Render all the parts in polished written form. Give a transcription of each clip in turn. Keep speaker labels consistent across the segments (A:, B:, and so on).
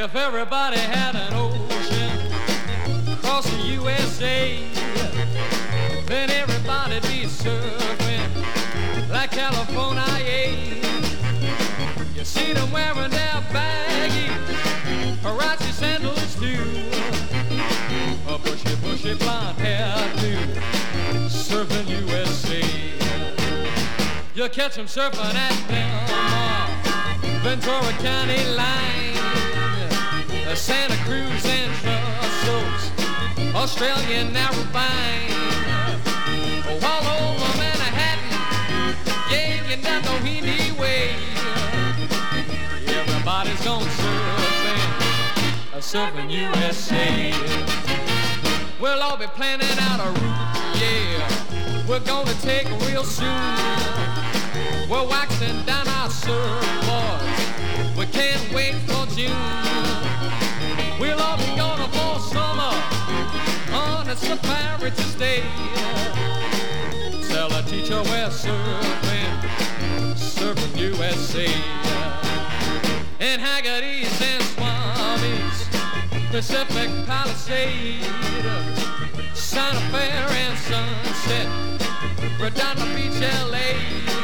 A: If everybody had an ocean across the USA, then everybody'd be surfing like California. You see them wearing their baggy Huarache sandals too, a bushy blonde hair too, surfing USA. You catch them surfing at Belmar, Ventura County line, Santa Cruz and Trussels, Australian Narrabine, all over Manhattan, yeah, you know anyway. Everybody's gone surfing USA. We'll all be planning out a route, yeah, we're gonna take real soon. We're waxing down our surfboards, we can't wait for June. We'll all be gonna for summer on a safari to stay. Tell a teacher we're surfing USA. In Hagerty's and Swami's, Pacific Palisade, Santa Fe and Sunset, Redondo Beach, LA,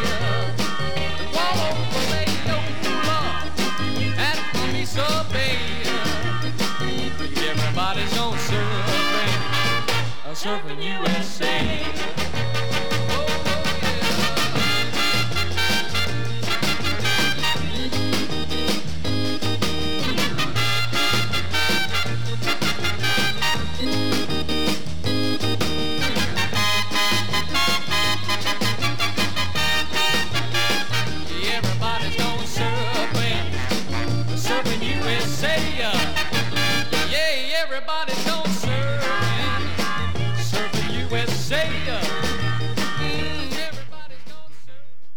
A: all over Lake Yola, at Mesa Bay. Everybody's on surfing USA. Everybody's going surfing USA.